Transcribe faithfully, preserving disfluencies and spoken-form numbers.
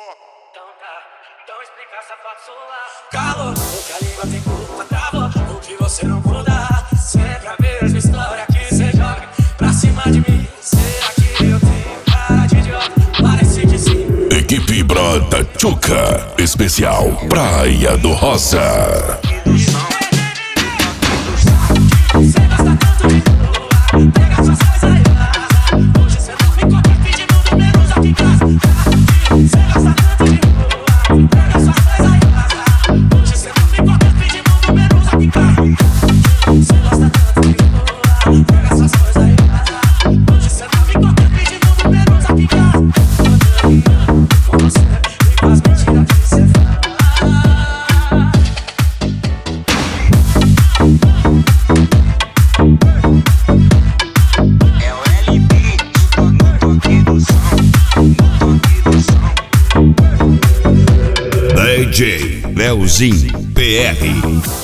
Então tá, então explica essa foto sua. Calor, o que a língua tem culpa, travou, o que você não muda. Sempre a mesma história que cê joga pra cima de mim. Será que eu tenho cara de idiota? Parece que sim. Equipe Brota Tchuca, especial Praia do Rosa. Cê gosta tanto de boa, pega suas coisas e vaza. Hoje cê não me conta pedindo do menos aqui em casa. Cê gosta tanto de boa, pega suas coisas e vaza. Hoje cê não me conta pedindo do menos aqui em casa. Cê gosta tanto de boa, pega suas coisas e vaza. Hoje cê não me conta pedindo do menos aqui em casa. Com você e com as mentiras que cê fala. D J Leozinho P R.